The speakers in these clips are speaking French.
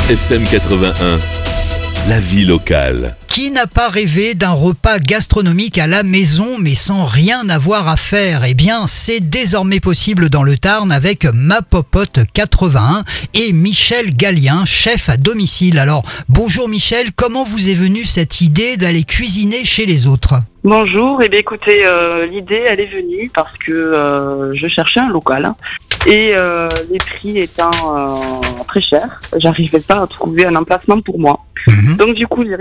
FM 81, la vie locale. Qui n'a pas rêvé d'un repas gastronomique à la maison mais sans rien avoir à faire? Eh bien, c'est désormais possible dans le Tarn avec Ma Popote 81 et Michel Gallien, chef à domicile. Alors, bonjour Michel, comment vous est venue cette idée d'aller cuisiner chez les autres? Bonjour, écoutez, l'idée elle est venue parce que je cherchais un local et les prix étant très chers, j'arrivais pas à trouver un emplacement pour moi. Donc du coup j'ai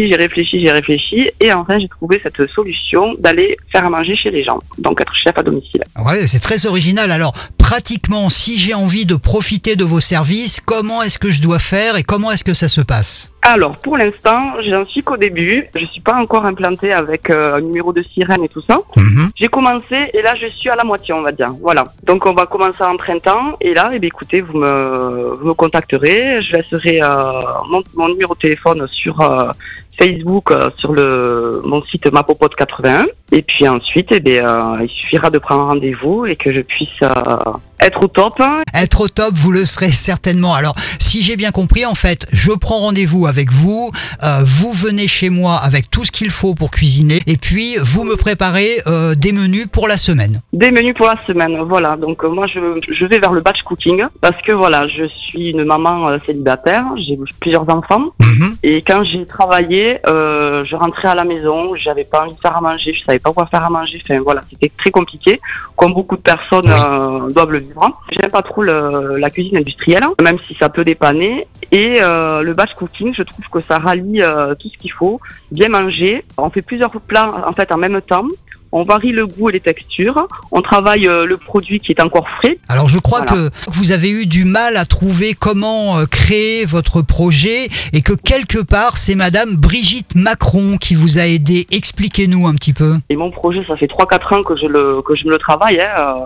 réfléchi et enfin j'ai trouvé cette solution d'aller faire à manger chez les gens, donc être chef à domicile. Ouais, c'est très original. Alors pratiquement, si j'ai envie de profiter de vos services, comment est-ce que je dois faire et comment est-ce que ça se passe? Alors pour l'instant j'en suis qu'au début, je suis pas encore implantée avec un numéro de sirène et tout ça. J'ai commencé et là je suis à la moitié on va dire, voilà. Donc on va commencer en printemps et là écoutez vous me contacterez, je laisserai mon numéro de téléphone sur Facebook, sur mon site Ma Popote 81 et puis ensuite il suffira de prendre rendez-vous et que je puisse être au top. Être au top, vous le serez certainement. Alors, si j'ai bien compris, en fait, je prends rendez-vous avec vous, vous venez chez moi avec tout ce qu'il faut pour cuisiner, et puis vous me préparez des menus pour la semaine. Des menus pour la semaine, voilà. Donc moi, je vais vers le batch cooking, parce que voilà, je suis une maman célibataire, j'ai plusieurs enfants, et quand j'ai travaillé, je rentrais à la maison, j'avais pas envie de faire à manger, je savais pas quoi faire à manger, enfin voilà, c'était très compliqué, comme beaucoup de personnes doivent le vivre. J'aime pas trop la cuisine industrielle, même si ça peut dépanner. Et le batch cooking, je trouve que ça rallie tout ce qu'il faut. Bien manger. On fait plusieurs plats en fait en même temps. On varie le goût et les textures. On travaille le produit qui est encore frais. Alors je crois que vous avez eu du mal à trouver comment créer votre projet et que quelque part c'est Madame Brigitte Macron qui vous a aidé. Expliquez-nous un petit peu. Et mon projet, ça fait 3-4 ans que je me le travaille.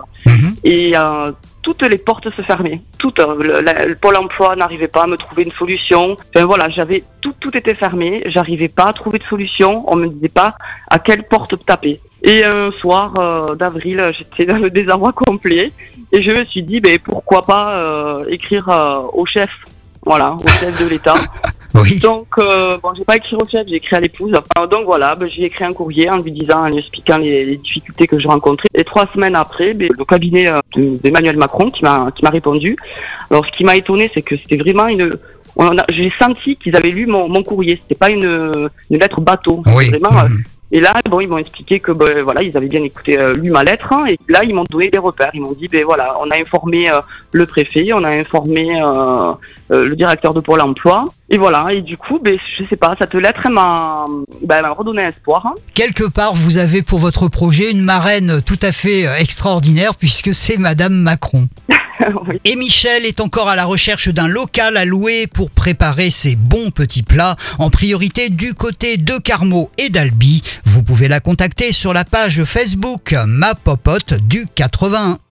Et toutes les portes se fermaient. Le Pôle emploi n'arrivait pas à me trouver une solution. Enfin voilà, tout était fermé. J'arrivais pas à trouver de solution. On me disait pas à quelle porte taper. Et un soir d'avril, j'étais dans le désarroi complet. Et je me suis dit, pourquoi pas écrire au chef. Voilà, au chef de l'État. Oui. Donc, j'ai pas écrit au chef, j'ai écrit à l'épouse. Donc voilà, j'ai écrit un courrier en lui disant, en lui expliquant les difficultés que je rencontrais. Et 3 semaines après, le cabinet d'Emmanuel Macron qui m'a répondu. Alors, ce qui m'a étonné, c'est que c'était vraiment j'ai senti qu'ils avaient lu mon courrier. C'était pas une lettre bateau. Oui. Vraiment. Et là, ils m'ont expliqué que ils avaient bien lu ma lettre, et là ils m'ont donné des repères. Ils m'ont dit on a informé le préfet, on a informé le directeur de Pôle emploi, et voilà. Et du coup, je sais pas, cette lettre elle m'a redonné espoir. Quelque part, vous avez pour votre projet une marraine tout à fait extraordinaire puisque c'est Madame Macron. Oui. Et Michel est encore à la recherche d'un local à louer pour préparer ses bons petits plats, en priorité du côté de Carmaux et d'Albi. Vous pouvez la contacter sur la page Facebook Ma Popote du 81.